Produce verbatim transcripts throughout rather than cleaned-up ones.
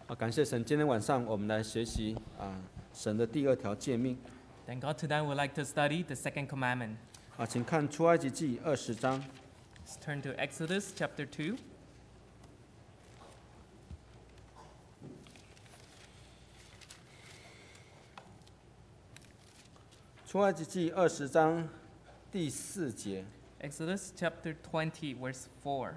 啊，感谢神，今天晚上我们来学习啊神的第二条诫命 Thank God today we'd like to study the second commandment. 啊，请看出埃及记二十章 Let's turn to Exodus chapter two. 出埃及记二十章第四节， Exodus chapter twenty, verse four.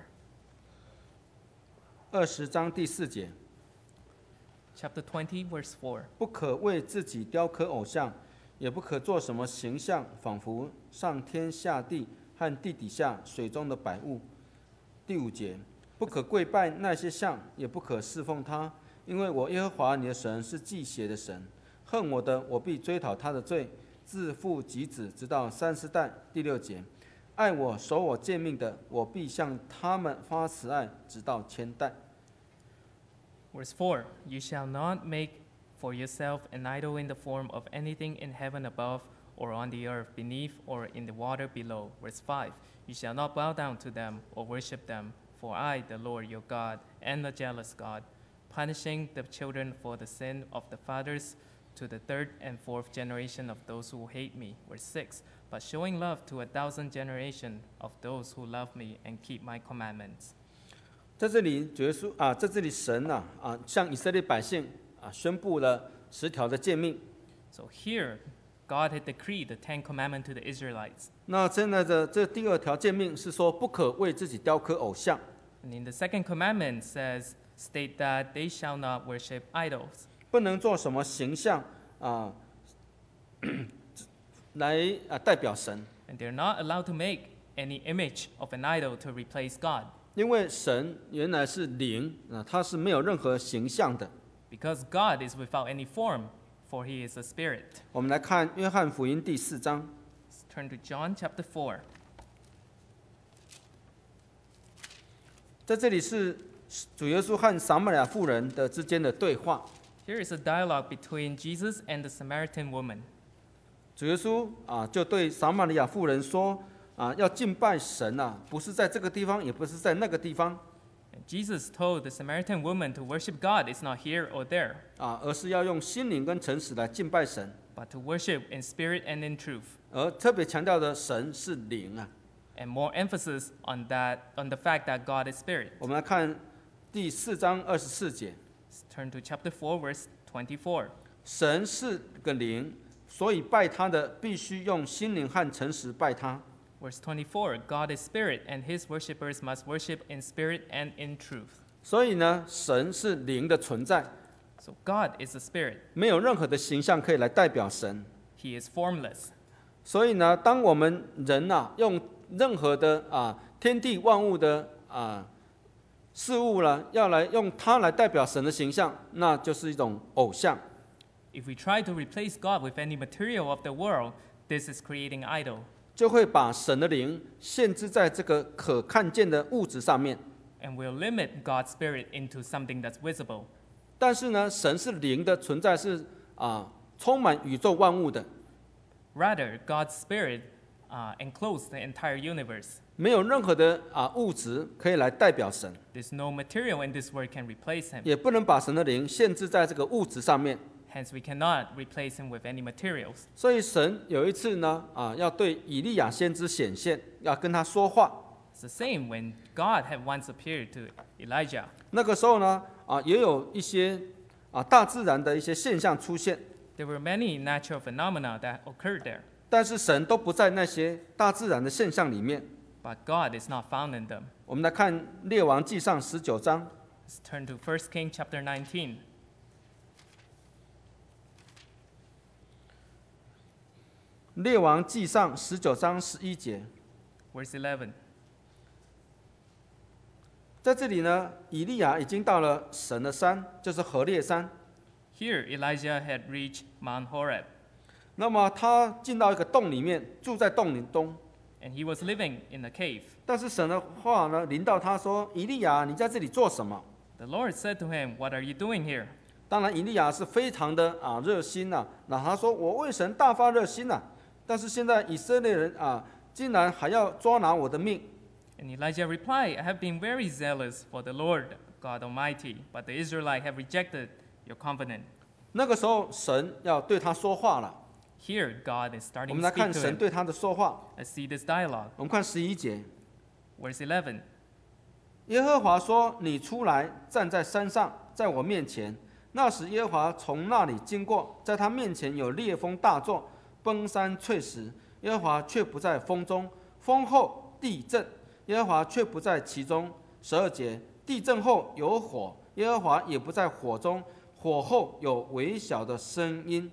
二十章第四节， Chapter twenty, verse four. 不可为自己雕刻偶像，也不可做什么形象，仿佛上天下地和地底下水中的百物。第五节，不可跪拜那些像，也不可侍奉他，因为我耶和华你的神是忌邪的神，恨我的，我必追讨他的罪，自父及子，直到三十代。第六节，爱我守我诫命的，我必向他们发慈爱，直到千代。 Verse four. You shall not make for yourself an idol in the form of anything in heaven above, or on the earth beneath, or in the water below. Verse five. You shall not bow down to them or worship them, for I, the Lord your God, am a jealous God, punishing the children for the sin of the fathers to the third and fourth generation of those who hate me. Verse six. But showing love to a thousand generations of those who love me and keep my commandments. 在这里，主耶稣啊，在这里神呐啊，向以色列百姓啊宣布了十条的诫命。 So here, God had decreed the Ten Commandments to the Israelites. 那现在的这第二条诫命是说，不可为自己雕刻偶像， And in the second commandment says, state that they shall not worship idols. 不能做什么形象啊，来啊代表神， And they're not allowed to make any image of an idol to replace God. 因为神原来是灵啊，他是没有任何形象的。 Because God is without any form, for he is a spirit. 我们来看约翰福音第四章， Let's turn to John chapter four. 在这里是主耶稣和撒玛利亚妇人的之间的对话。 Here is a dialogue between Jesus and the Samaritan woman. 主耶稣啊，就对撒玛利亚妇人说啊，要敬拜神啊，不是在这个地方，也不是在那个地方 And Jesus told the Samaritan woman to worship God is not here or there, 啊，而是要用心灵跟诚实来敬拜神。 but to worship in spirit and in truth. 而特别强调的神是灵啊。 And more emphasis on that, on the fact that God is spirit. 我们来看第四章二十四节， Let's turn to chapter four, verse twenty-four. 神是个灵，所以拜他的必须用心灵和诚实拜他。 Verse twenty-four, God is spirit, and his worshippers must worship in spirit and in truth. 所以呢，神是灵的存在， So God is a spirit. 没有任何的形象可以来代表神。 He is formless. 所以呢，当我们人呐、用任何的啊天地万物的啊事物呢，要来用它来代表神的形象，那就是一种偶像。 If we try to replace God with any material of the world, this is creating idol. 就会把神的灵限制在这个可看见的物质上面。 And will limit God's spirit into something that's visible. 但是呢，神是灵的存在是啊，充满宇宙万物的， Rather, God's spirit uh, enclosed the entire universe. 没有任何的啊物质可以来代表神， There's no material in this world can replace him. 也不能把神的灵限制在这个物质上面。 Hence, we cannot replace him with any materials. 所以神有一次呢，啊，要对以利亚先知显现，要跟他说话。 It's the same when God had once appeared to Elijah. 那个时候呢，啊，也有一些啊大自然的一些现象出现， There were many natural phenomena that occurred there, 但是神都不在那些大自然的现象里面。 but God is not found in them. 我们来看列王记上十九章， Let's turn to First Kings chapter nineteen. 列王记上十九章十一节， Verse eleven. 在这里呢，以利亚已经到了神的山，就是何烈山。 Here, Elijah had reached Mount Horeb, 那么他进到一个洞里面，住在洞里中。 and he was living in a cave. 但是神的话呢，临到他说：“以利亚，你在这里做什么 The Lord said to him, "What are you doing here?" ？” 当然，以利亚是非常的啊热心呐、那他说：“我为神大发热心呐、但是现在以色列人啊，竟然还要抓拿我的命。 And Elijah replied, "I have been very zealous for the Lord, God Almighty, but the Israelites have rejected your covenant. 那个时候，神要对他说话了。 Here, God is 我 starting 们 to 来看 speak to 神 him. 对他的说话。 Let's see this dialogue. 我们看十一节， Verse eleven. 耶和华说：“你出来，站在山上，在我面前。”那时耶和华从那里经过，在他面前有烈风大作，崩山碎石。耶和华却不在风中，风后地震，耶和华却不在其中。十二节，地震后有火，耶和华也不在火中，火后有微小的声音。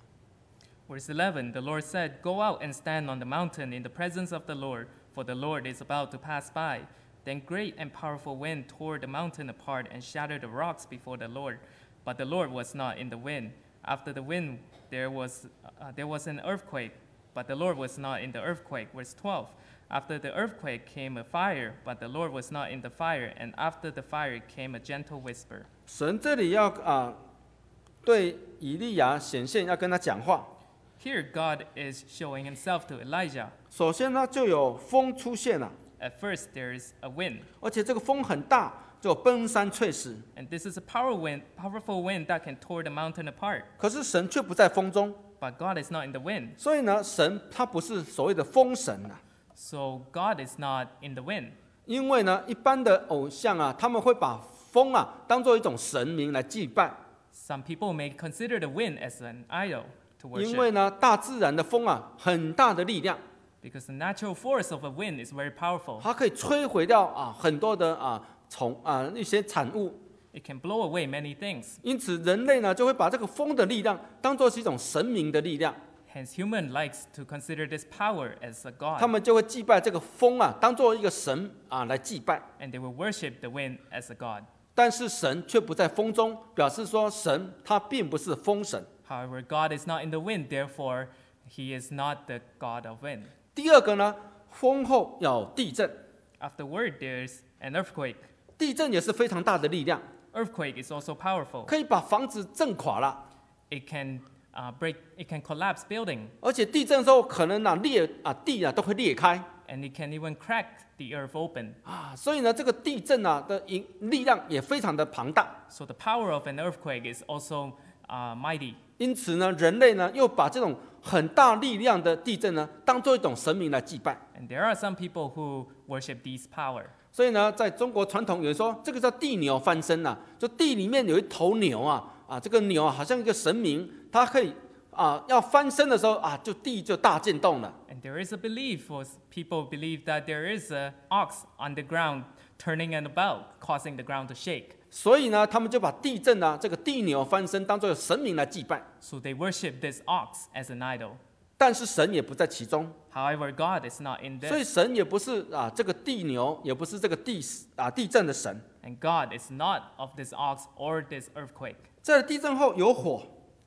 Verse eleven. The Lord said, Go out and stand on the mountain in the presence of the Lord, for the Lord is about to pass by. Then great and powerful wind tore the mountain apart and shattered the rocks before the Lord. But the Lord was not in the wind. After the wind, there was, uh, there was an earthquake, but the Lord was not in the earthquake. Verse twelve. After the earthquake came a fire, but the Lord was not in the fire. And after the fire came a gentle whisper. 神这里要啊、对以利亚显现，要跟他讲话。 Here, God is showing himself to Elijah. 首先呢，就有风出现了， At first, there is a wind, 而且这个风很大，就崩山碎石。 and this is a power wind, powerful wind that can tear the mountain apart. 可是神却不在风中， But God is not in the wind. 所以呢，神他不是所谓的风神啊。 So God is not in the wind. 因为呢，一般的偶像啊，他们会把风啊当做一种神明来祭拜， Some people may consider the wind as an idol to 因 worship 为呢，大自然的风啊，很大的力量， because the natural force of a wind is very powerful. 它可以摧毁掉啊很多的啊虫啊一些产物。 It can blow away many things. 因此，人类呢就会把这个风的力量当做是一种神明的力量， Hence, human likes to consider this power as a 他 god, 们就会祭拜这个风啊，当做一个神啊来祭拜。 and they will worship the wind as a god. 但是神却不在风中，表示说神他并不是风神。 However, God is not in the wind, therefore, he is not the god of wind. 第二个呢，风后要地震， Afterward, there's an earthquake. 地震也是非常大的力量， Earthquake is also powerful. 可以把房子震垮了， It can uh, break, it can collapse building, 而且地震的时候可能啊裂啊地啊都会裂开 and it can even crack the earth open. 啊，所以呢这个地震啊的影力量也非常的庞大。 So the power of an earthquake is also uh, mighty. 因此呢，人类呢又把这种很大力量的地震呢当做一种神明来祭拜。 And there are some people who worship these power. 所以呢，在中国传统有人说这个叫地牛翻身呐、啊，就地里面有一头牛啊啊，这个牛啊好像一个神明，它可以啊要翻身的时候啊，就地就大震动了。 And there is a belief, or people believe that there is an ox on the ground turning and about, causing the ground to shake. 所以呢，他们就把地震啊这个地牛翻身当做神明来祭拜， So they worship this ox as an idol. 但是神也不在其中， However, God is not in 所以 this. 神也不是啊这个地牛，也不是这个地啊地震的神。 And God is not of this ox or this earthquake. 在地震后有火，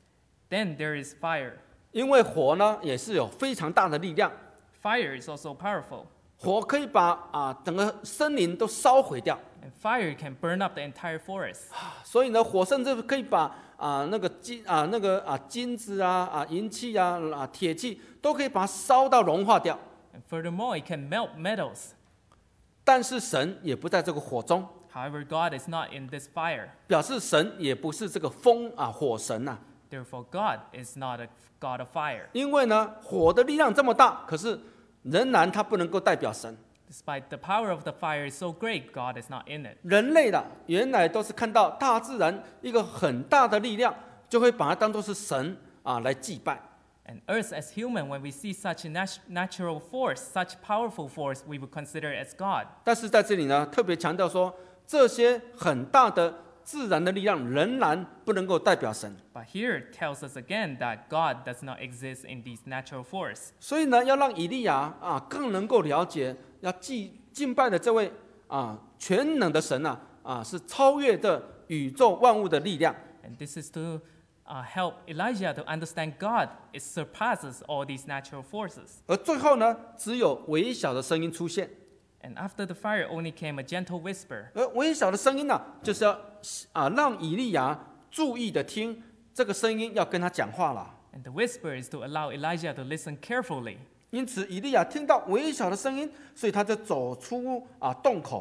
Then there is fire. 因为火呢也是有非常大的力量， Fire is also powerful. 火可以把啊整个森林都烧毁掉。 And fire can burn up the entire forest. 所以呢，火甚至可以把啊那个金啊那个啊金子啊啊银器啊啊铁器都可以把它烧到融化掉。 And furthermore, it can melt metals. 但是神也不在这个火中， However, God is not in this fire. 表示神也不是这个风啊火神呐、啊。 Therefore, God is not a God of fire. 因为呢，火的力量这么大，可是仍然它不能够代表神。 Despite the power of the fire is so great, God is not in it. 人类的原来都是看到大自然一个很大的力量，就会把它当作是神啊来祭拜。 And us as human, when we see such a nat- natural force, such powerful force, we would consider it as God. 但是在这里呢，特别强调说，这些很大的自然的力量仍然不能够代表神。 But here it tells us again that God does not exist in these natural force. 所以呢，要让以利亚啊更能够了解，要祭敬拜的这位啊全能的神啊啊是超越的宇宙万物的力量。 And this is to uh, help Elijah to understand God. It surpasses all these natural forces. 而最后呢，只有微小的声音出现， And after the fire only came a gentle whisper. 而微小的声音呢、就是要啊让以利亚注意的听这个声音，要跟他讲话了。 And the whisper is to allow Elijah to listen carefully. 因此，以利亚听到微小的声音，所以他就走出啊洞口。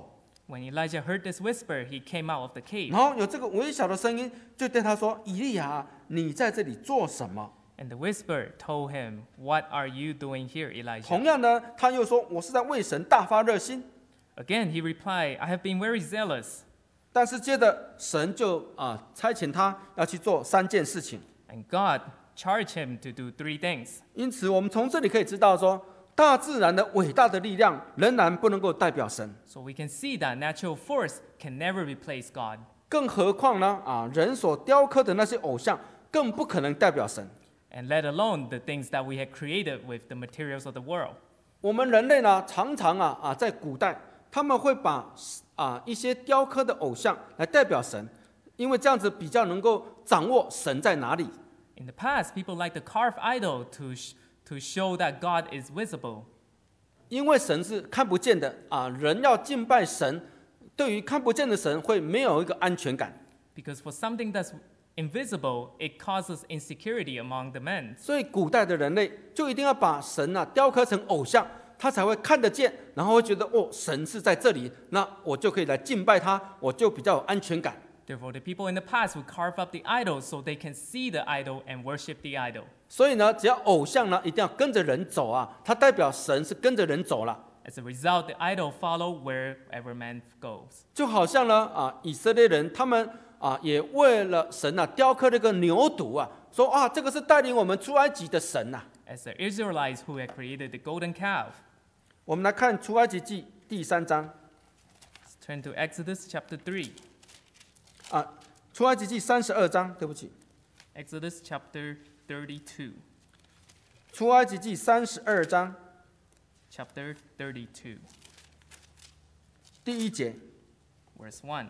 When Elijah heard this whisper, he came out of the cave. 然后有这个微小的声音就对他说：“以利亚，你在这里做什么？” And the whisper told him, What are you doing here, 同 Elijah? 样呢，他又说：“我是在为神大发热心。” Again, he replied, I have been very zealous. 但是接着神就啊差遣他要去做三件事情。 And God charged him to do three things. 因此，我们从这里可以知道说，大自然的伟大的力量仍然不能够代表神， So we can see that natural force can never replace God. 更何况呢啊，人所雕刻的那些偶像更不可能代表神。 And let alone the things that we had created with the materials of the world. 我们人类呢，常常啊啊，在古代他们会把啊一些雕刻的偶像来代表神，因为这样子比较能够掌握神在哪里。 In the past, people like to carve idol to, sh- to show that God is visible. 因为神是看不见的啊，人要敬拜神，对于看不见的神会没有一个安全感。 Because for something that's invisible, it causes insecurity among the men. 所以古代的人类就一定要把神啊雕刻成偶像，他才会看得见，然后会觉得哦，神是在这里，那我就可以来敬拜他，我就比较有安全感。 Therefore, the people in the past would carve up the idol so they can see the idol and worship the idol. 所以呢，只要偶像呢一定要跟着人走啊，它代表神是跟着人走了。 As a result, the idol follow wherever man goes. 就好像呢啊，以色列人他们啊也为了神啊雕刻了一个牛犊啊，说啊这个是带领我们出埃及的神呐、啊。 As the Israelites who had created the golden calf. 我们来看出埃及记第三章 Let's turn to Exodus chapter three. 啊，出埃及记三十二章，对不起， Exodus chapter thirty-two. 出埃及记三十二章 Chapter thirty-two, 第一节， verse one.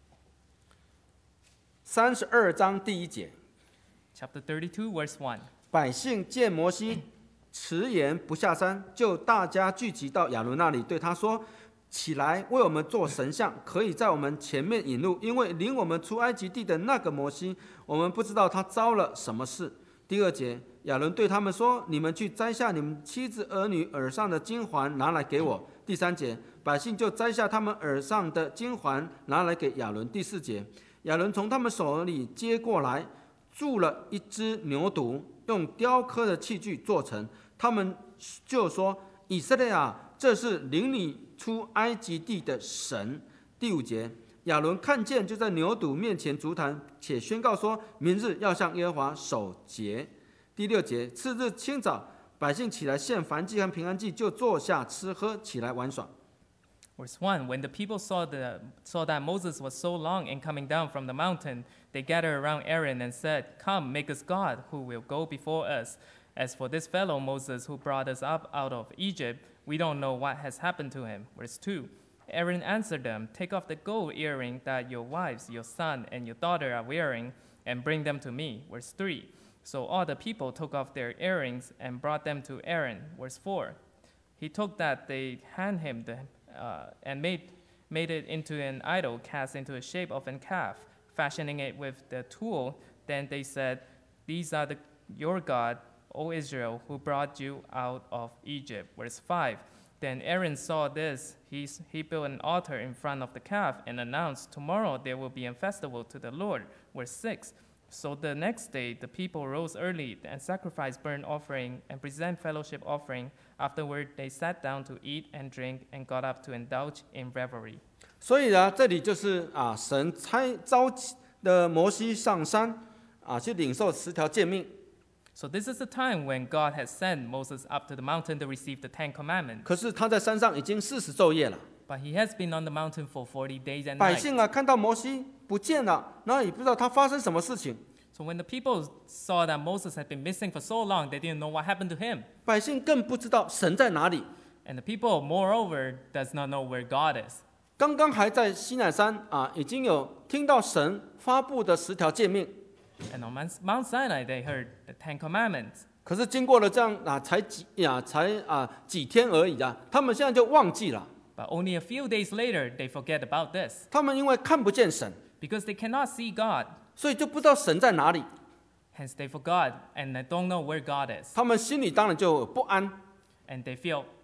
三十二章第一节， Chapter thirty-two, verse one. 百姓见摩西迟延不下山，就大家聚集到亚伦那里，对他说：“起来，为我们做神像，可以在我们前面引路，因为领我们出埃及地的那个摩西，我们不知道他遭了什么事。”第二节，亚伦对他们说：“你们去摘下你们妻子儿女耳上的金环，拿来给我。”第三节，百姓就摘下他们耳上的金环，拿来给亚伦。第四节，亚伦从他们手里接过来，铸了一只牛犊，用雕刻的器具做成。他们就说：“以色列啊，这是领你出埃及地的神。”第五节，亚伦看见，就在牛犊面前足坛，且宣告说：“明日要向耶和华守节。”第六节，次日清早，百姓起来献燔祭和平安祭，就坐下吃喝，起来玩耍。 Verse one. When the people saw, the, saw that Moses was so long in coming down from the mountain, they gathered around Aaron and said, Come, make us God, who will go before us. As for this fellow Moses who brought us up out of Egypt, we don't know what has happened to him. Verse two. Aaron answered them, Take off the gold earring that your wives, your son, and your daughter are wearing, and bring them to me. Verse three. So all the people took off their earrings and brought them to Aaron. Verse four. He took that they hand him the, uh, and made, made it into an idol cast into the shape of a calf, fashioning it with the tool. Then they said, These are the, your God, O Israel, who brought you out of Egypt. Verse five. Then Aaron saw this. He, he built an altar in front of the calf and announced, Tomorrow there will be a festival to the Lord. Verse six. So the next day the people rose early and sacrificed burnt offering and present fellowship offering. Afterward they sat down to eat and drink and got up to indulge in revelry. 所以呢，这里就是啊，神差召的摩西上山啊，去领受十条诫命。 So this is the time when God has sent Moses up to the mountain to receive the Ten Commandments. 可是他在山上已经四十昼夜了， But he has been on the mountain for forty days and 百 nights. 姓啊看到摩西不见了，然后也不知道他发生什么事情。 So when the people saw that Moses had been missing for so long, they didn't know what happened to him. 百姓更不知道神在哪里。 And the people, moreover, does not know where God is. 刚刚还在西乃山啊，已经有听到神发布的十条诫命， And on Mount Sinai, they heard the Ten Commandments. 可是经过了这样啊，才几呀，才啊几天而已啊，他们现在就忘记了。 But only a few days later, they forget about this. 他们因为看不见神， Because they cannot see God. 所以就不知道神在哪里。 Hence they forgot and they don't know where God is. 他们心里当然就有不安。 And they feel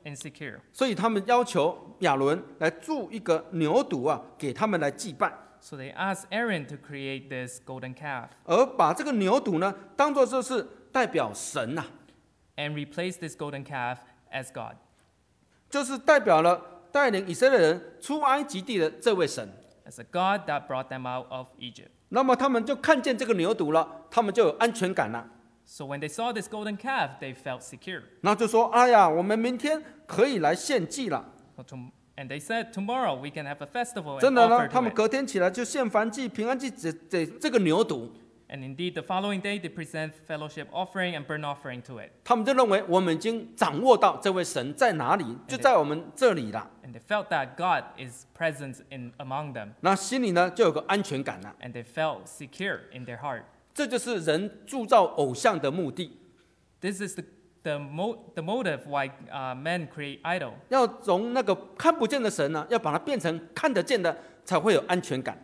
insecure. 所以他们要求亚伦来铸一个牛犊啊，给他们来祭拜， So they asked Aaron to create this golden calf 而把这个牛犊呢，当作就是代表神呐、啊， and replace this golden calf as God. 就是代表了带领以色列人出埃及地的这位神。 As a God that brought them out of Egypt. 那么他们就看见这个牛犊了，他们就有安全感了。 So when they saw this golden calf, they felt secure. 然后就说：“哎呀，我们明天可以来献祭了。 So to, and they said, tomorrow we can have a festival ” 真 and 的呢， offer 他 to 们 it. 隔天起来就献燔祭、平安祭给给这个牛犊。 And indeed, the following day they present fellowship offering and burnt offering to it. 他们就认为我们已经掌握到这位神在哪里，就在我们这里了。 And they felt that God is present in among them. 那心里呢就有个安全感了。 And they felt secure in their heart. 这就是人铸造偶像的目的， This is the, the, mo- the motive why uh, men create idol. 要从那个看不见的神呢，要把它变成看得见的，才会有安全感。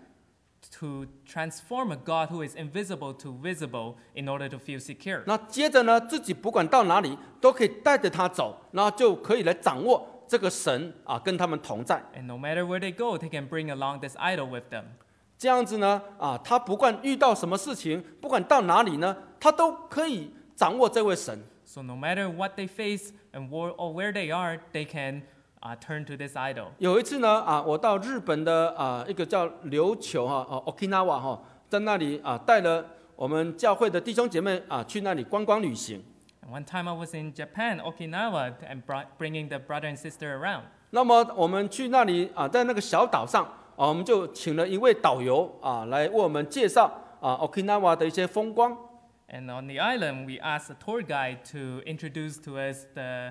To transform a God who is invisible to visible in order to feel secure. 那接着呢，自己不管到哪里都可以带着他走，然后就可以来掌握这个神啊，跟他们同在。 And no matter where they go, they can bring along this idol with them. 这样子呢，啊，他不管遇到什么事情，不管到哪里呢，他都可以掌握这位神。 So no matter what they face and where, or where they are, they can uh, turn to this idol. 有一次呢，啊，我到日本的啊一个叫琉球哈，哦 Okinawa 哈，在那里啊带了我们教会的弟兄姐妹啊去那里观光旅行。 And one time I was in Japan, Okinawa, and brought, bringing the brother and sister around. 那么我们去那里啊，在那个小岛上啊，我们就请了一位导游啊来为我们介绍啊 Okinawa 的一些风光。 And on the island, we asked a tour guide to introduce to us the,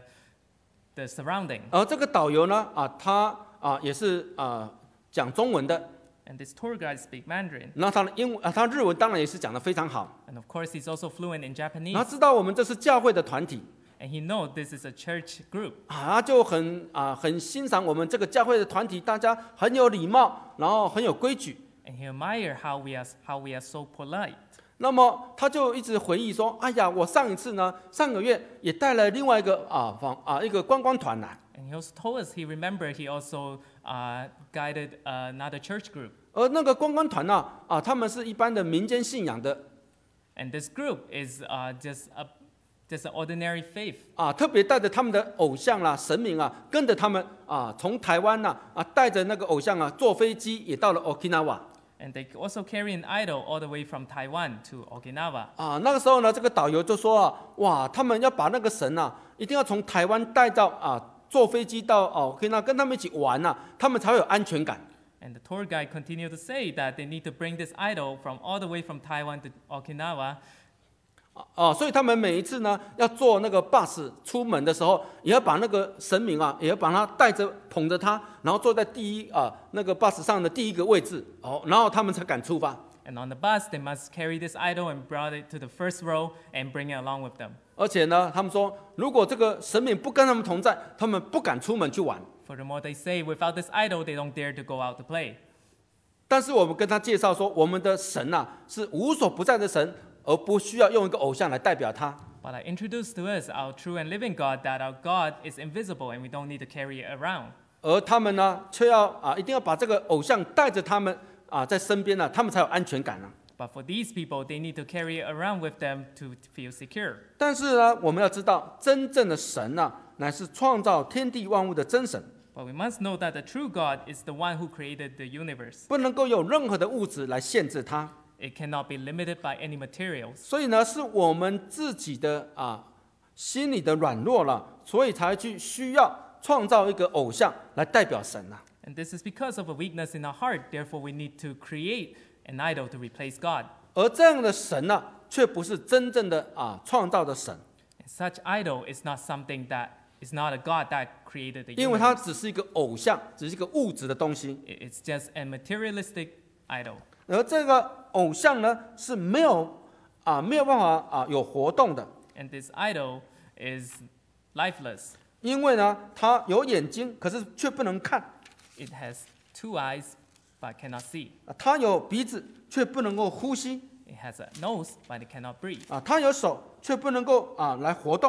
the surrounding. 而这个导游呢啊，他啊也是啊讲中文的， And this tour guide speaks Mandarin. 那他的英文啊，他日文当然也是讲得非常好。 And of course, he's also fluent in 然后 Japanese. 知道我们这是教会的团体 And he knows this is a church group. 啊，他就很啊很欣赏我们这个教会的团体，大家很有礼貌，然后很有规矩。 And he admired how we are, how we are so polite. 那么他就一直回忆说：“哎呀，我上一次呢，上个月也带了另外一个啊访啊一个观光团来， And he also told us he remembered he also uh, guided uh, another church group. 而那个观光团呢啊，他们是一般的民间信仰的 And this group is uh, just a just an ordinary faith. 啊，特别带着他们的偶像啦、神明啊，跟着他们啊，从台湾呐啊带着那个偶像啊坐飞机也到了 Okinawa。” And they also carry an idol all the way from Taiwan to Okinawa. 啊，那个时候呢，这个导游就说啊，哇，他们要把那个神啊，一定要从台湾带到啊，坐飞机到哦，可以那跟他们一起玩呐、啊，他们才会有安全感。 And the tour guide continued to say that they need to bring this idol from all the way from Taiwan to Okinawa. 哦，所以他们每一次呢，要坐那个 bus 出门的时候，也要把那个神明啊，也要把他带着捧着他，然后坐在第一啊那个 bus 上的第一个位置，哦，然后他们才敢出发。 And on the bus, they must carry this idol and brought it to the first row and bring it along with them. 而且呢，他们说，如果这个神明不跟他们同在，他们不敢出门去玩。 Furthermore, they say without this idol, they don't dare to go out to play. 但是我们跟他介绍说，我们的神呐、啊、是无所不在的神。 而不需要用一个偶像来代表他。 But I introduced to us our true and living God, that our God is invisible and we don't need to carry it around. 而他们呢，却要啊，一定要把这个偶像带着他们啊，在身边呢、啊，他们才有安全感呢、啊。 But for these people, they need to carry it around with them to feel secure. 但是呢，我们要知道，真正的神呢、啊，乃是创造天地万物的真神。 But we must know that the true God is the one who created the universe. 不能够有任何的物质来限制它。 It cannot be limited by any materials. 所以呢，是我们自己的啊心里的软弱了，所以才去需要创造一个偶像来代表神啊。 And this is because of a weakness in our heart. Therefore, we need to create an idol to replace God. 而这样的神呢、啊，却不是真正的啊创造的神， And such idol is not something that is not a God that created the 因为它 universe. 只是一个偶像，只是一个物质的东西。 It- It's just a materialistic idol. 而这个偶像呢是没有啊没有办法啊有活动的， And this idol is lifeless. 因为呢它有眼睛，可是却不能看； It has two eyes but cannot see. 啊它有鼻子，却不能够呼吸； It has a nose but it cannot breathe. 啊它有手，却不能够啊来活动。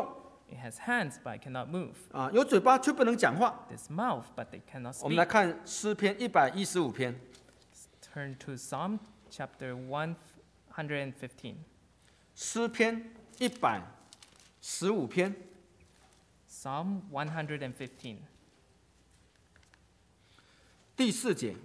It has hands, but it cannot move. 啊，有嘴巴却不能讲话。 There's mouth, but they cannot 我们来 speak. 看诗篇一百一十五篇， Turn to Psalm chapter one hundred fifteen. 诗篇一百十五篇 Psalm one hundred fifteen, 第四节，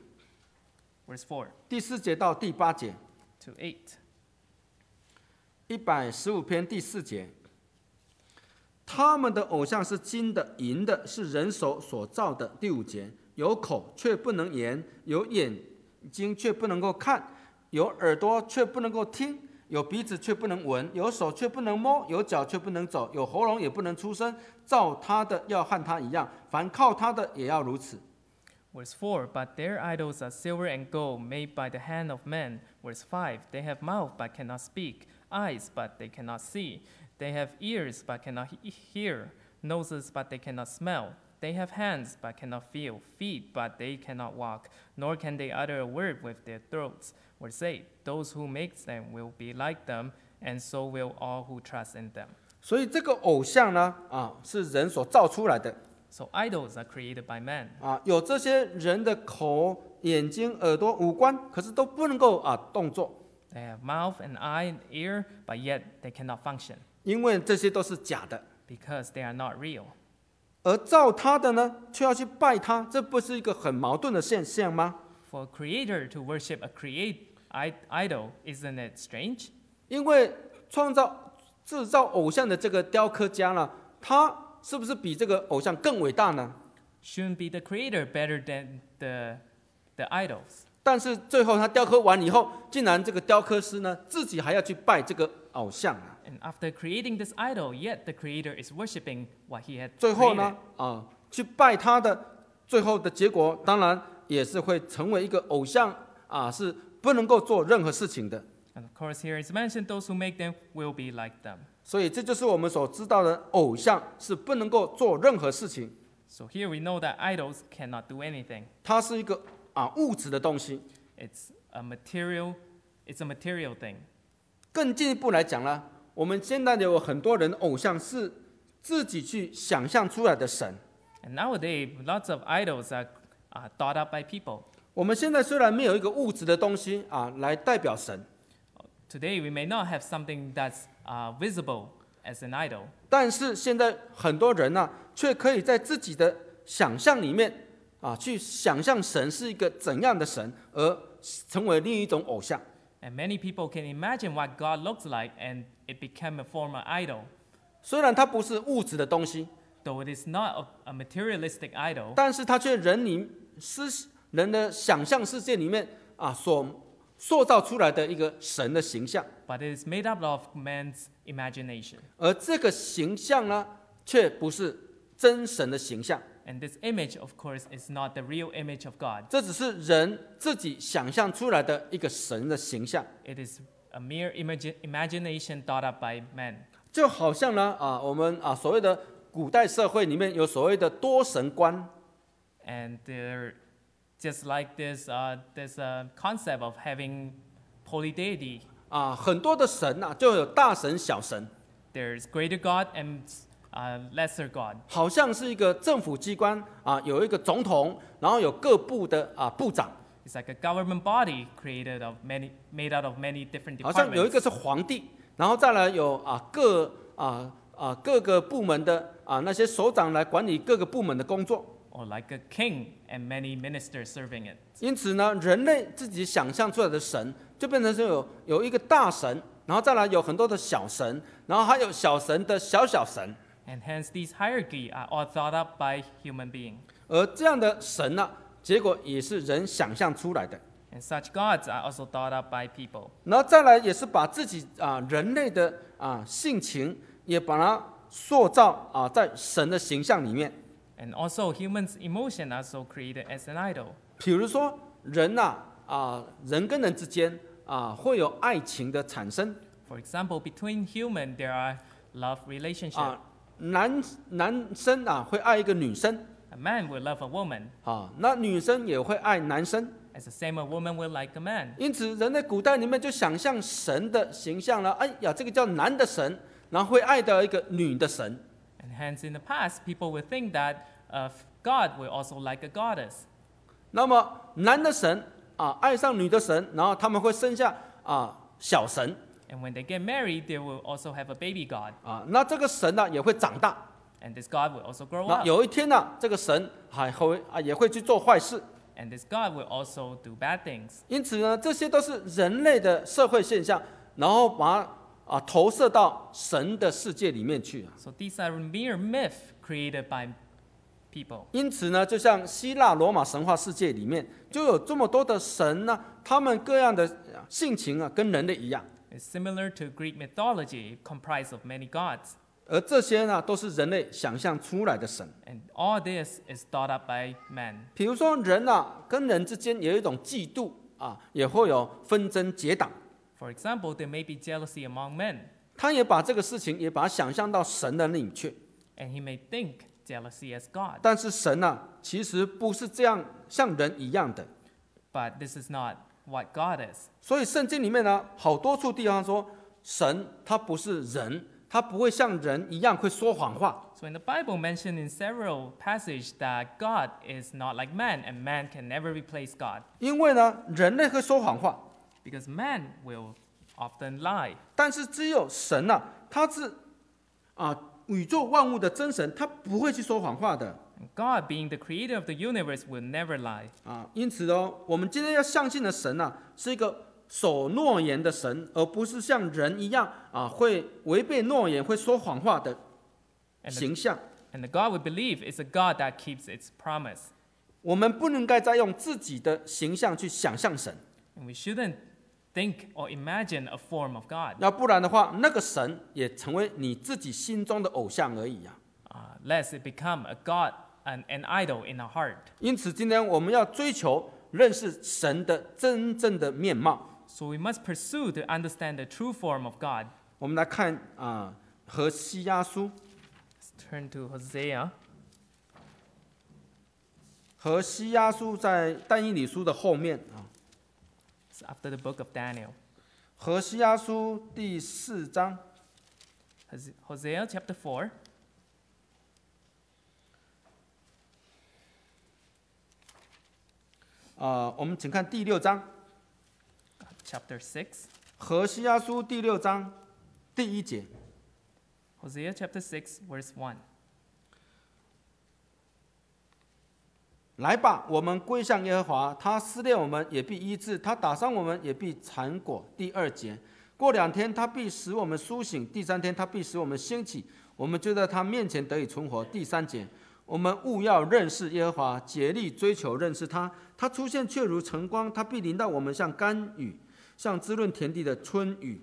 verse four 第四节到第八节， to eight. 一百十五篇第四节。他们的偶像是金的、银的，是人手所造的。第五节，有口却不能言，有眼睛却不能够看，有耳朵却不能够听，有鼻子却不能闻，有手却不能摸，有脚却不能走，有喉咙也不能出声。造他的要和他一样，凡靠他的也要如此。 Verse four, but their idols are silver and gold, made by the hand of men. Verse five, they have mouth but cannot speak, eyes but they cannot see. They have ears but cannot he- hear, noses but they cannot smell. They have hands but cannot feel, feet but they cannot walk, nor can they utter a word with their throats. Verse eight, those who make them will be like them, and so will all who trust in them. 所以这个偶像呢，啊，是人所造出来的。 So idols are created by man. 啊，有这些人的口、眼睛、耳朵、五官，可是都不能够啊动作， They have mouth and eye and ear, but yet they cannot function 因为这些都是假的。 because they are not real. 而造他的呢，却要去拜他，这不是一个很矛盾的现象吗？ For a creator to worship a create i- idol, isn't it strange? 因为创造、制造偶像的这个雕刻家呢，他是不是比这个偶像更伟大呢？ Shouldn't be the creator better than the, the idols? 但是最后他雕刻完以后，竟然这个雕刻师呢，自己还要去拜这个偶像啊！ And after creating this idol, yet the creator is worshiping what he had 最后 created. 呢，啊，去拜他的，最后的结果当然也是会成为一个偶像啊，是不能够做任何事情的。 And of course, here is mentioned those who make them will be like them. 所以这就是我们所知道的偶像是不能够做任何事情， So here we know that idols cannot do anything. 它是一个啊物质的东西。 It's a material, it's a material thing. 更进一步来讲呢，我们现在有很多人的偶像是自己去想象出来的神。 And nowadays, lots of idols are uh, thought up by people. 我们现在虽然没有一个物质的东西啊来代表神， Today, we may not have something that's uh, visible as an idol, 但是现在很多人呢、却可以在自己的想象里面啊，去想象神是一个怎样的神，而成为另一种偶像。 and many people can imagine what God looks like, and it became a form of idol. 虽然它不是物质的东西， Though it is not a, a materialistic idol, 但是它却人里思人的想象世界里面啊所塑造出来的一个神的形象。 but it is made up of man's imagination. 而这个形象呢，却不是真神的形象， And this image, of course, is not the real image of God. 这只是人自己想象出来的一个神的形象。 It is a mere imagi- imagination thought up by man. 就好像呢，啊，我们啊所谓的古代社会里面有所谓的多神观， And they're just like this, uh, this uh, concept of having polydeity. 啊，很多的神呐、就有大神、小神， There's greater God and uh, lesser God. 好像是一个政府机关啊，有一个总统，然后有各部的啊部长， It's like a government body created of many, made out of many different 好像有一 departments. 个是皇帝，然后再来有啊各啊啊各个部门的啊那些首长来管理各个部门的工作。 Or like a king and many ministers serving it. 因此呢，人类自己想象出来的神，就变成是有有一个大神，然后再来有很多的小神，然后还有小神的小小神。 And hence these hierarchy are all thought up by human being. 而这样的神呢、结果也是人想象出来的。 And such gods are also thought up by people. 然后再来也是把自己啊人类的啊性情也把它塑造啊在神的形象里面。 And also humans' emotion are also created as an idol. 比如说人呐啊人跟人之间啊会有爱情的产生 For example, between human there are love relationship. 啊，男男生啊会爱一个女生 A man will love a woman, 啊，那女生也会爱男生。 as the same a woman will like a man. 因此，人在古代里面就想象神的形象了。哎呀，这个叫男的神，然后会爱的一个女的神。 And hence, in the past, people would think that uh, God will also like a goddess. 那么男的神啊爱上女的神，然后他们会生下啊小神 And when they get married, they will also have a baby god. 啊，那这个神呢也会长大。 And this god will also grow 那 up. 有一天呢，这个神还会啊也会去做坏事。 And this god will also do bad things. 因此呢，这些都是人类的社会现象，然后把它啊投射到神的世界里面去。 So these are mere myth created by people. 因此呢，就像希腊罗马神话世界里面，就有这么多的神呢，他们各样的性情啊，跟人类一样。 It's similar to Greek mythology, comprised of many gods. 而这些呢，都是人类想象出来的神。 And all this is thought up by man. 比如说人啊，跟人之间有一种嫉妒啊，也会有纷争结党。 For example, there may be jealousy among men, 他也把这个事情也把它想象到神的那里去。 and he may think jealousy as God. 但是神啊，其实不是这样像人一样的。 But this is not what God is. 所以圣经里面呢，好多处地方说，神他不是人，他不会像人一样会说谎话。 So in the Bible mentioned in several passages that God is not like man, and man can never replace God. 因为呢，人类会说谎话， Because man will often lie. 但是只有神啊，他是啊宇宙万物的真神，他不会去说谎话的 And God, being the creator of the universe, will never lie. 啊。因此呢，我们今天要相信的神啊，是一个守诺言的神，而不是像人一样啊会违背诺言、会说谎话的 And the, 形象。 and the God we believe is a God that keeps its promise. 我们不能该再用自己的形象去想象神， And we shouldn't think or imagine a form of God, 要不然的话，那个神也成为你自己心中的偶像而已啊。 uh, lest it become a God, an, an idol in our heart. 因此，今天我们要追求认识神的真正的面貌。 So we must pursue to understand the true form of God. 我们来看啊，何西阿书， Let's turn to Hosea. 何西阿书在但以理书的后面啊。 It's after the book of Daniel. 何西阿书第四章 Hos- Hosea chapter four. 啊，我们请看第六章， Chapter six. 何西阿书第六章第一节。 Hosea chapter six, verse one. 来吧，我们归向耶和华，他撕裂我们，也必医治；他打伤我们，也必缠裹。第二节，过两天，他必使我们苏醒；第三天，他必使我们兴起，我们就在他面前得以存活。第三节，我们务要认识耶和华，竭力追求认识他。他出现却如晨光，他必临到我们，像甘雨，像滋润田地的春雨。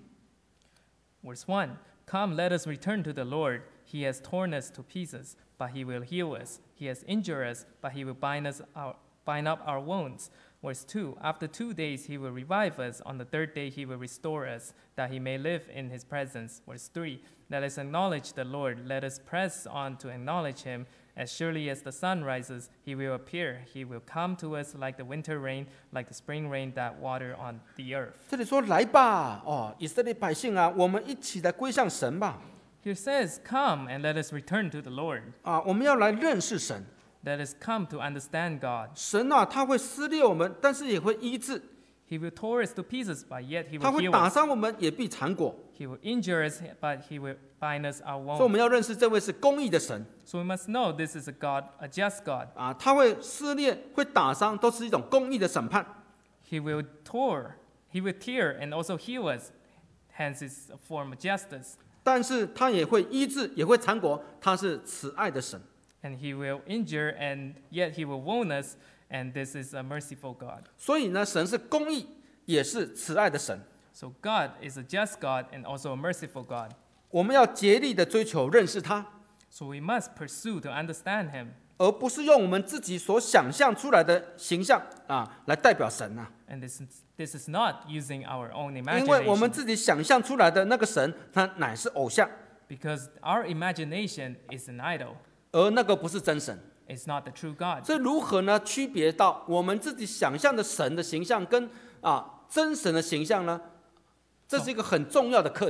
Verse one. Come, let us return to the Lord. He has torn us to pieces, but he will heal us. He has injured us, but he will bind us our, bind up our wounds. Verse two. After two days he will revive us. On the third day he will restore us, that he may live in his presence. Verse three. Let us acknowledge the Lord. Let us press on to acknowledge him. As surely as the sun rises, he will appear. He will come to us like the winter rain, like the spring rain that water on the earth. 这里说来吧，哦，以色列百姓啊，我们一起来归向神吧。 Here says, Come and let us return to the Lord. 啊，我们要来认识神。 Let us come to understand God. 神啊，他会撕裂我们，但是也会医治； He will tear us to pieces, but yet he 他 will 会 heal 打 us. 伤我们，也必缠裹。 He will injure us, but he will bind us our 所以我 wounds. 们要认识这位是公义的神 So we must know this is a God, a just God. 啊，他会撕裂、会打伤，都是一种公义的审判。 He will tear, he will tear and also heal us. Hence, it's a form of justice. 但是他也会医治，也会缠裹，他是慈爱的神。 And he will injure, and yet he will wound us. And this is a merciful God. 所以呢，神是公义，也是慈爱的神。 So God is a just God and also a merciful God. 我们要竭力的追求认识他， So we must pursue to understand him. 而不是用我们自己所想象出来的形象啊来代表神啊。 And this is, this is not using our own 因为我们 imagination, 自己想象出来的那个神，他乃是偶像， because our imagination is an idol. 而那个不是真神。 It's not the true God. 这如何呢？区别到我们自己想象的神的形象跟啊真神的形象呢？这是一个很重要的课题。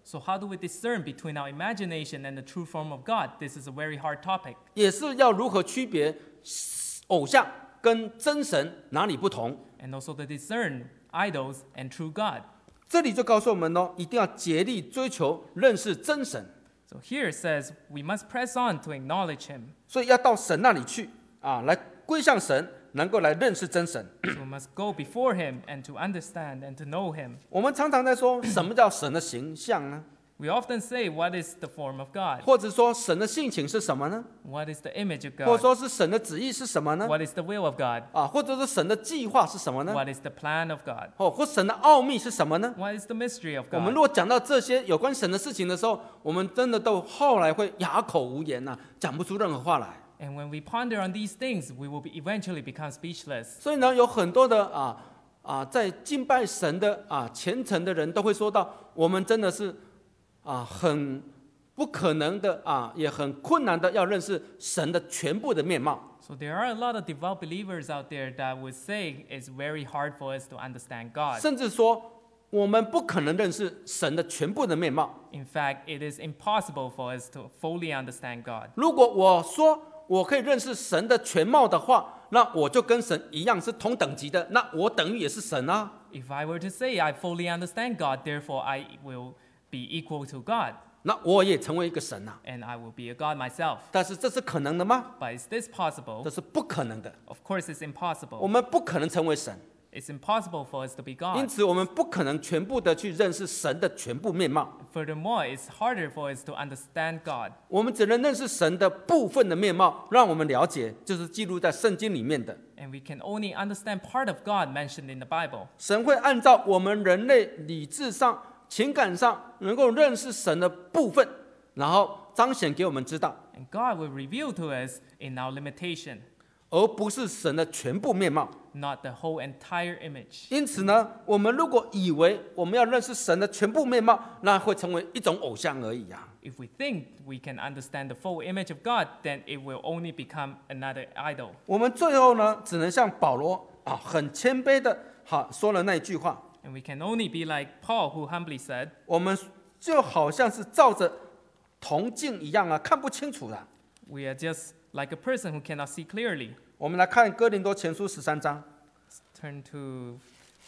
So how do we discern between our imagination and the true form of God? This is a very hard topic. 也是要如何区别偶像跟真神哪里不同。 And also to discern idols and true God. 这里就告诉我们哦，一定要竭力追求认识真神。 So here it says we must press on to acknowledge him. 所以要到神那里去啊，来归向神，能够来认识真神。 So we must go before him and to understand and to know him. 我们常常在说什么叫神的形象呢？ We often say, what is the form of God? 或者说神的性情是什么呢？ What is the image of 或者 God? 说是神的旨意是什么呢？ What is the will of God? 啊，或者是神的计划是什么呢？ What is the plan of God? 哦，或神的奥秘是什么呢？ What is the mystery of 我们 God? 如果讲到这些有关神的事情的时候，我们真的都后来会哑口无言呐、啊，讲不出任何话来。 And when we ponder on these things, we will be eventually become speechless. 所以呢，有很多的啊啊，在敬拜神的啊虔诚的人都会说到，我们真的是啊很不可能的啊，也很困难的要认识神的全部的面貌。 So there are a lot of devout believers out there that would say it's very hard for us to understand God. 甚至说，我们不可能认识神的全部的面貌。 In fact, it is impossible for us to fully understand God. 如果我说我可以认识神的全貌的话，那我就跟神一样是同等级的，那我等于也是神啊。 If I were to say I fully understand God, therefore I will be equal to God, 那我也成为一个神啊。 and I will be a God myself. 但是这是可能的吗？ But is this possible? 这是不可能的。 Of course, it's 我 impossible. 们不可能成为神， It's impossible for us to be 因 God. 此我们不可能全部的去认识神的全部面貌。 Furthermore, it's harder for us to understand God. 我们只能认识神的部分的面貌，让我们了解，就是记录在圣经里面的。 And we can only understand part of God mentioned in the Bible. 神会按照我们人类理智上、情感上能够认识神的部分，然后彰显给我们知道， And God will reveal to us in our limitation, 而不是神的全部面貌。 not the whole entire image. 因此呢，我们如果以为我们要认识神的全部面貌，那会成为一种偶像而已啊。 If we think we can understand the full image of God, then it will only become another idol. 我们最后呢，只能像保罗啊，很谦卑的，好说了那一句话， And we can only be like Paul, who humbly said, 我们就好像是照着铜镜一样啊，看不清楚的。 we are just like a person who cannot see clearly. 我们来看哥林多前书十三章， Turn to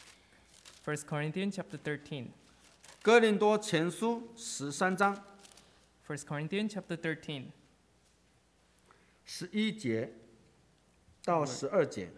First Corinthians chapter thirteen. 哥林多前书十三章 First Corinthians chapter thirteen. 十一节到十二节。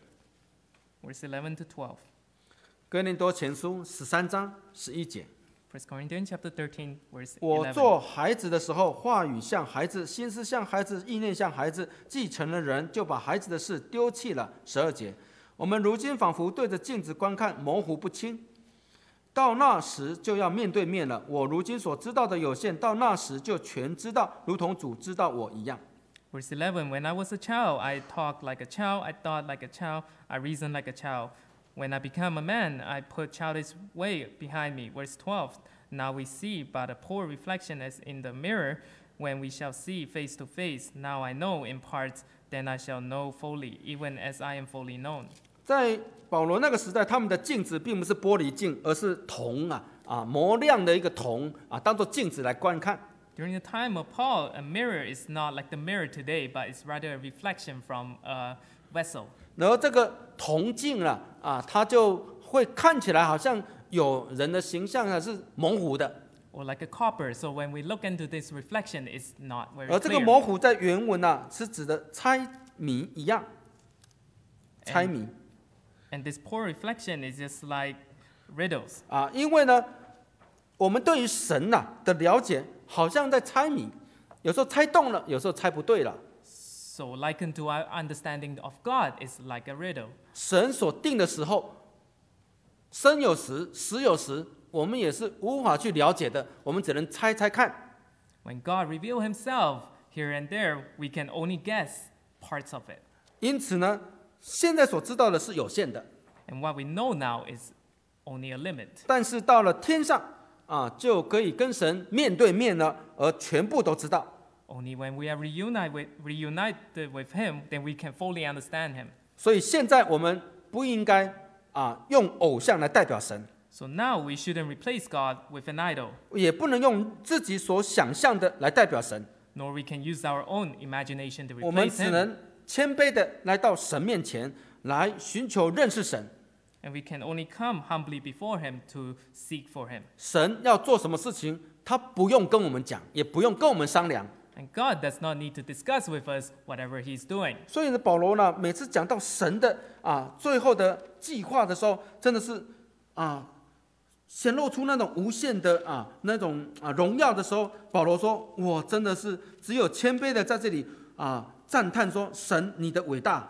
Verse eleven to twelve. 哥林多前书十三章十一节。 First Corinthians chapter thirteen, verse 我 eleven. 做孩子的时候，话语像孩子，心思像孩子，意念像孩子。既成了人，就把孩子的事丢弃了。十二节，我们如今仿佛对着镜子观看，模糊不清。到那时就要面对面了。我如今所知道的有限，到那时就全知道，如同主知道我一样。 Verse eleven. When I was a child, I talked like a child, I thought like a child, I reasoned like a child. When I became a man, I put childish way behind me. Verse twelve. Now we see but a poor reflection as in the mirror. When we shall see face to face, now I know in parts, then I shall know fully, even as I am fully known. 在保罗那个时代，他们的镜子并不是玻璃镜，而是铜啊啊磨亮的一个铜啊，当做镜子来观看。 During the time of Paul, a mirror is not like the mirror today, but it's rather a reflection from a vessel. 然后这个铜镜啊啊，它就会看起来好像有人的形象啊是模糊的， Or like a copper, so when we look into this reflection, it's not very 而这个 clear. 模糊在原文啊是指的猜谜一样，猜谜 And this poor reflection is just like riddles. 啊，因为呢，我们对于神呐、的了解好像在猜谜，有时候猜动了，有时候猜不对了。 So likened to our understanding of God is like a riddle. 神所定的时候，生有时，死有时，我们也是无法去了解的，我们只能猜猜看。 When God reveals himself here and there, we can only guess parts of it. 因此呢，现在所知道的是有限的， And what we know now is only a limit. 但是到了天上啊，就可以跟神面对面了，而全部都知道。 Only when we are reunited with, reunited with him, then we can fully understand him. 所以现在我们不应该啊用偶像来代表神， So now we shouldn't replace God with an idol, 也不能用自己所想象的来代表神， nor we can use our own imagination to 我们 replace 只 him. 能谦卑的来到神面前，来寻求认识神。 And we can only come humbly before him to seek for him. 神要做什么事情，他不用跟我们讲，也不用跟我们商量。 And God does not need to discuss with us whatever he's doing. 所以呢，保罗呢，每次讲到神的啊最后的计划的时候，真的是啊显露出那种无限的啊那种啊荣耀的时候，保罗说：“我真的是只有谦卑的在这里啊赞叹说，神你的伟大。”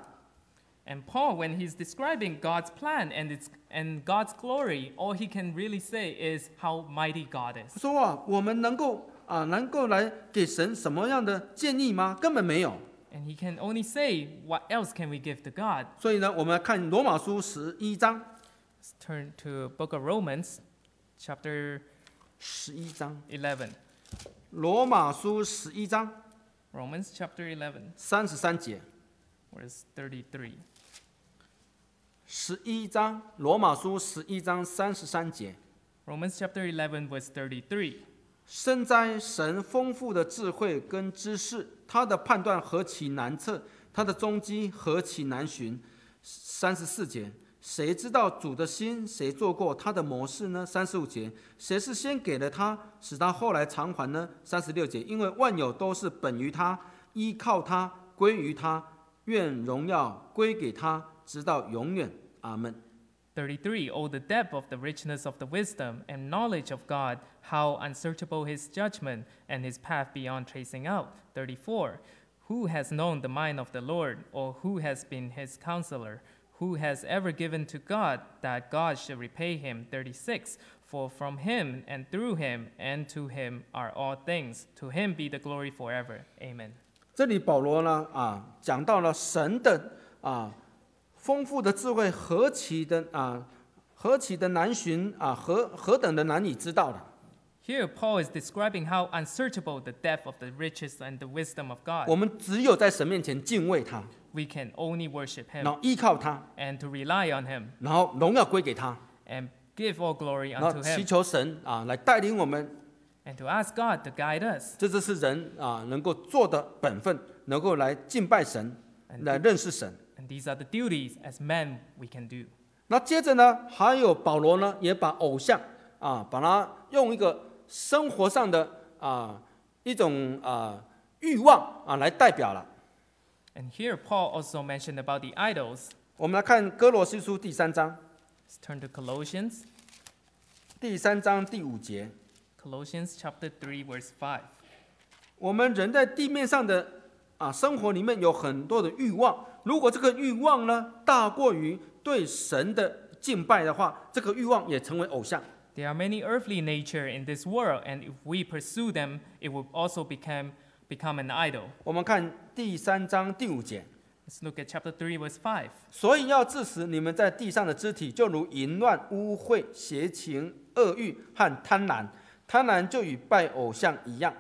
And Paul, when he's describing God's plan and, its, and God's glory, all he can really say is how mighty God is. 说啊，我们能够啊能够来给神什么样的建议吗？根本没有。 And he can only say, what else can we give to God? 所以呢，我们来看罗马书十一章， Let's turn to Book of Romans, chapter 十一章， eleven. 罗马书十一章 Romans chapter eleven, 三十三节。 verse thirty-three. 十一章，罗马书十一章三十三节。 Romans chapter eleven, verse thirty-three. 深哉神丰富的智慧跟知识，他的判断何其难测，他的踪迹何其难寻。三十四节，谁知道主的心？谁做过他的谋士呢？三十五节，谁是先给了他，使他后来偿还呢？三十六节，因为万有都是本于他，依靠他，归于他，愿荣耀归给他，直到永远。阿门。 thirty-three. Oh, the depth of the richness of the wisdom and knowledge of God, how unsearchable his judgment and his path beyond tracing out. thirty-four. Who has known the mind of the Lord, or who has been his counselor? Who has ever given to God that God should repay him? thirty-six. For from him and through him and to him are all things. To him be the glory forever. Amen. 这里保罗呢啊讲到了神的啊丰富的智慧何其的啊何其的难寻啊何何等的难以知道的。 Here, Paul is describing how unsearchable the depth of the riches and the wisdom of God. 我们只有在神面前敬畏他， We can only worship 然 him 后依靠他， and to rely on him 然后荣耀归给他， and give all glory 然后 unto 祈 him 求神啊来带领我们。 and to ask God to guide us. 这就是人啊能够做的本分，能够来敬拜神，来认识神。 And these are the duties as men we can do. 那接着呢，还有保罗呢，也把偶像啊，把它用一个生活上的啊一种啊欲望啊来代表了。 And here, Paul also mentioned about the idols. 我们来看哥罗西书第三章， Let's turn to Colossians. 第三章第五节， Colossians chapter three, verse five. 我们人在地面上的啊生活里面有很多的欲望，如果这个欲望呢大过于对神的敬拜的话，这个欲望也成为偶像。 There are many earthly nature in this world, and if we pursue them, it will also become, become an idol. 我们看第三章第五节， Let's look at chapter three, verse five. 所以要致死你们在地上的肢体，就如淫乱、污秽、邪情、恶欲和贪婪。贪婪就与拜偶像一样。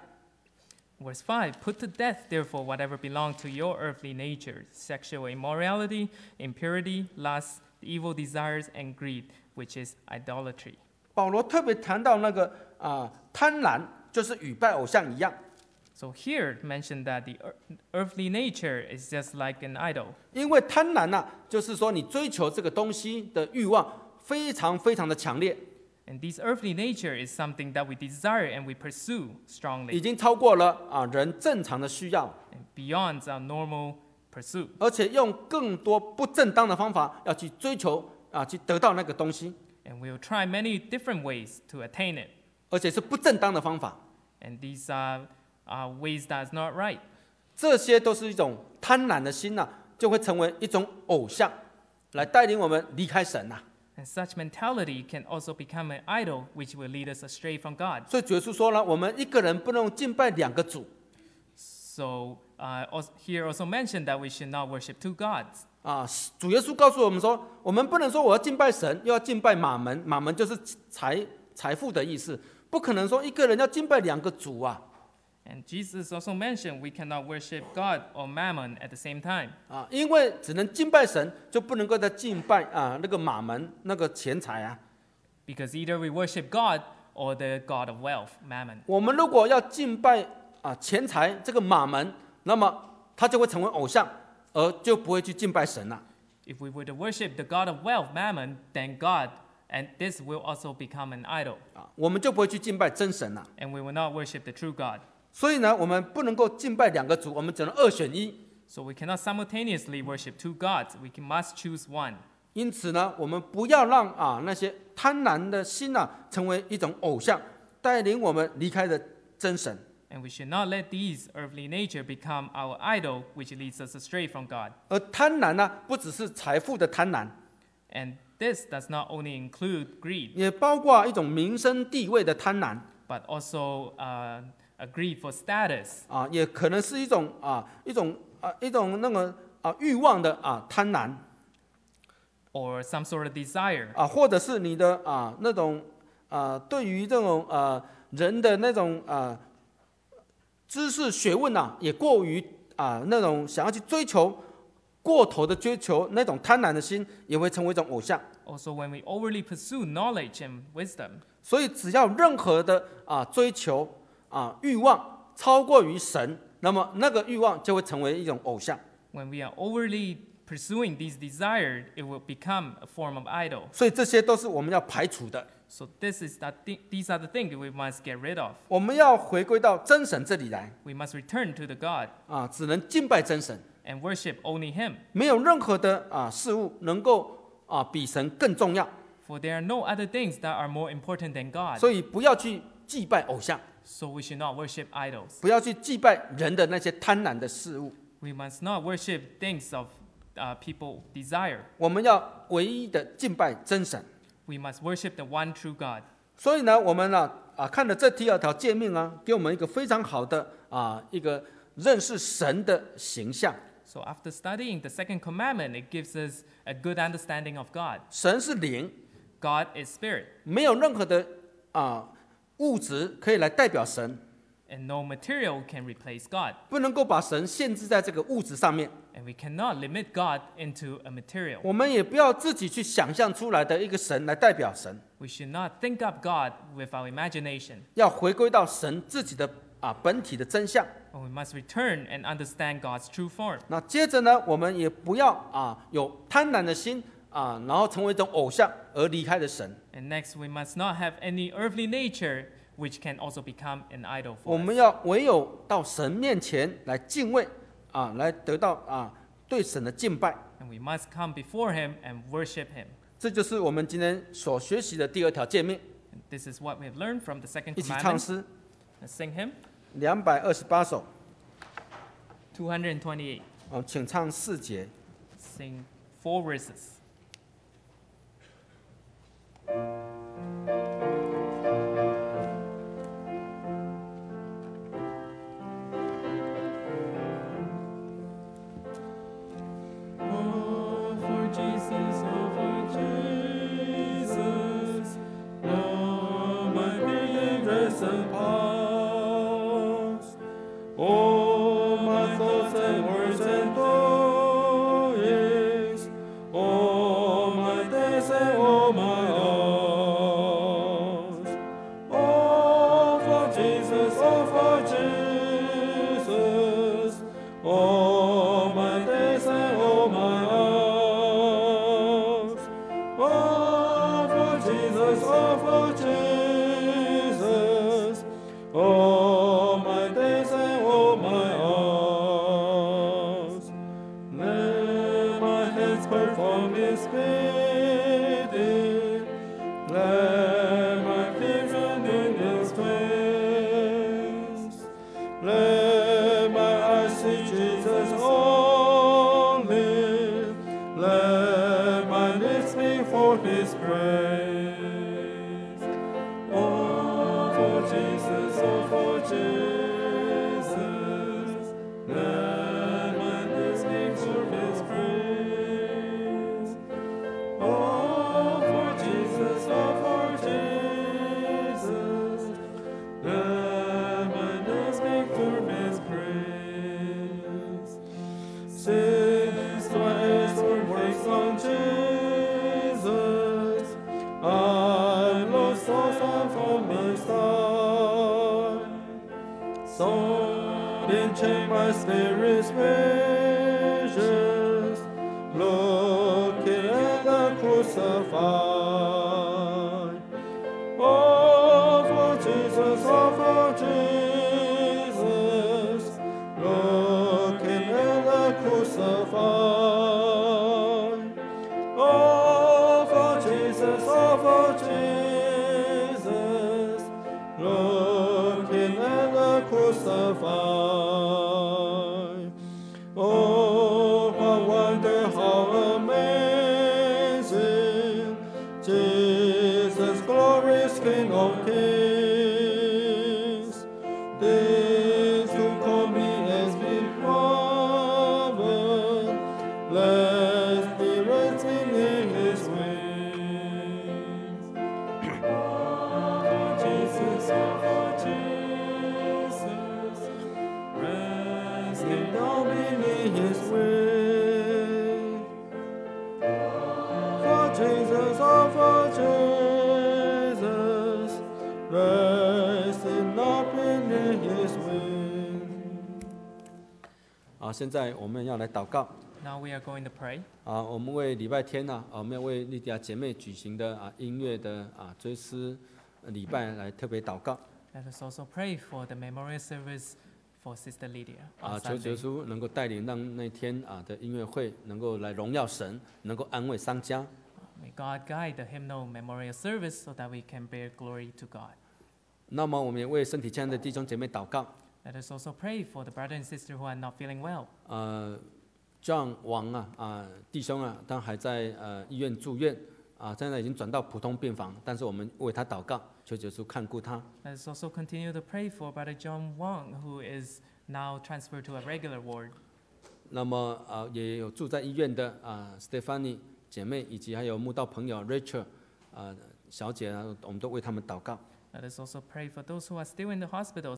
Verse five. Put to death, therefore, whatever belongs to your earthly nature: sexual immorality, impurity, lust, evil desires, and greed, which is idolatry. 保罗特别谈到那个啊、贪婪，就是与拜偶像一样。 So here mentioned that the ear- earthly nature is just like an idol. 因为贪婪呐、就是说你追求这个东西的欲望非常非常的强烈， And this earthly nature is something that we desire and we pursue 已 strongly 经超过了啊人正常的需要， and beyond our normal pursuit. 而且用更多不正当的方法要去追求啊，去得到那个东西， And we'll try many different ways to attain it. 而且是不正当的方法。 And these are, are ways that's not right. 这些都是一种贪婪的心呐、就会成为一种偶像，来带领我们离开神呐、 And such mentality can also become an idol, which will lead us astray from God. 所以主耶稣说了，我们一个人不能敬拜两个主 So uh, also, here also mentioned that we should not worship two gods. 啊。主耶稣告诉我们说，我们不能说我要敬拜神，又要敬拜马门，马门就是财财富的意思，不可能说一个人要敬拜两个主啊。 And Jesus also mentioned we cannot worship God or Mammon at the same time. 啊，因为只能敬拜神，就不能够再敬拜啊那个马门那个钱财啊。 Because either we worship God or the god of wealth, mammon. 我们如果要敬拜啊钱财这个马门，那么他就会成为偶像，而就不会去敬拜神了。 If we were to worship the god of wealth, mammon, then God, and this will also become an idol. 啊，我们就不会去敬拜真神了。 And we will not worship the true God. 所以呢，我们不能够敬拜两个主，我们只能二选一。 So we cannot simultaneously worship two gods. We can, must choose one. 因此呢，我们不要让啊那些贪婪的心啊成为一种偶像，带领我们离开了真神。 And we should not let these earthly nature become our idol, which leads us astray from God. 而贪婪呢，不只是财富的贪婪， And this does not only include greed, 也包括一种民生地位的贪婪 but also uh, a greed for status, 啊，也可能是一种啊一种啊一种那个啊欲望的啊贪婪 or some sort of desire, 啊，或者是你的啊那种啊对于这种啊人的那种啊知识学问啊，也过于啊那种想要去追求过头的追求那种贪婪的心，也会成为一种偶像。 also when we overly pursue knowledge and wisdom. 所以只要任何的啊追求啊欲望超过于神，那么那个欲望就会成为一种偶像。 When we are overly pursuing these desires, it will become a form of idol. 所以这些都是我们要排除的。 So this is that thi- these are the things we must get rid of. 我们要回归到真神这里来 We must return to the God 啊，只能敬拜真神， and worship only Him. 没有任何的啊事物能够啊比神更重要。 For there are no other things that are more important than God. 所以不要去祭拜偶像， So we should not worship idols. 不要去祭拜人的那些贪婪的事物。 We must not worship things of uh, people desire. 我们要唯一的敬拜真神。 We must worship the one true God. 所以呢，我们呢啊看了这第二条诫命啊，给我们一个非常好的啊一个认识神的形象。 So after studying the second commandment, it gives us a good understanding of God. 神是灵， God is spirit, 没有任何的啊物质可以来代表神， and no material can replace God. 不能够把神限制在这个物质上面。 And we cannot limit God into a material. 我们也不要自己去想象出来的一个神来代表神， We should not think up God with our imagination. 要回归到神自己的啊本体的真相。 But we must return and understand God's true form. 那接着呢，我们也不要啊有贪婪的心啊，然后成为一种偶像而离开了神。 And next, we must not have any earthly nature which can also become an idol 我 for 们 us. 要唯有到神面前来敬畏啊，来得到啊对神的敬拜。 And we must come before Him and worship Him. 这就是我们今天所学习的第二条诫命。 And this is what we have learned from the second 一起唱 commandment. 诗 Let's sing Him. 两百二十八首， two hundred twenty-eight. 哦，请唱四节。 Sing four verses. Oh, for Jesus, oh, for Jesus, oh, my being risen past. Oh, my thoughts and words and doings, oh, my days and all my hours. Oh, for Jesus, oh, for Jesus, oh, my days and all my hours. Oh, for Jesus, oh, for Jesus, oh, my days and all my hours. Let my hands perform His bidding. Let my feet run in His ways. Let my eyes see Jesus only. Let my lips speak for His praise. Oh, for Jesus, oh, for Jesus. Let my lips speak for His praise. Oh, for Jesus, oh, for Jesus. Let my lips speak for His praise. Since my eyes were fixed on Jesus, I So enchain my spirit's visions, looking at the crucified. Oh, for Jesus, oh, for Jesus, looking at the crucified. Oh, for Jesus, oh, for Jesus, looking at the crucified. Oh, what wonder, how amazing, Jesus, glorious King of kings. These who call me as beloved, let me rest beneath his wings. Oh, Jesus, oh, Jesus, resting down beneath his wings. For Jesus, oh, for Jesus, resting up beneath his wings. 啊，现在我们要来祷告。 Now we are going to pray. 啊，我们为礼拜天呢、啊，我们要为莉迪亚姐妹举行的啊音乐的啊追思礼拜来特别祷告。 Let us also pray for the memorial service for Sister Lydia 啊， on 求耶 Sunday. 稣能够带领，让那天啊的音乐会能够来荣耀神，能够安慰商家。 May God guide the hymnal memorial service so that we can bear glory to God. 那么，我们也为身体健康的弟兄姐妹祷告。 Let us also pray for the brother and sister who are not feeling well. 呃 ，John 王啊啊弟兄啊，他还在呃医院住院啊，现在已经转到普通病房，但是我们为他祷告，求耶稣看顾他。 Let us also continue to pray for brother John Wang, who is now transferred to a regular ward. 那么啊，也有住在医院的啊 Stephanie 姐妹，以及还有慕道朋友 Rachel 啊小姐啊，我们都为他们祷告。 Let us also pray for those who are still in the hospital.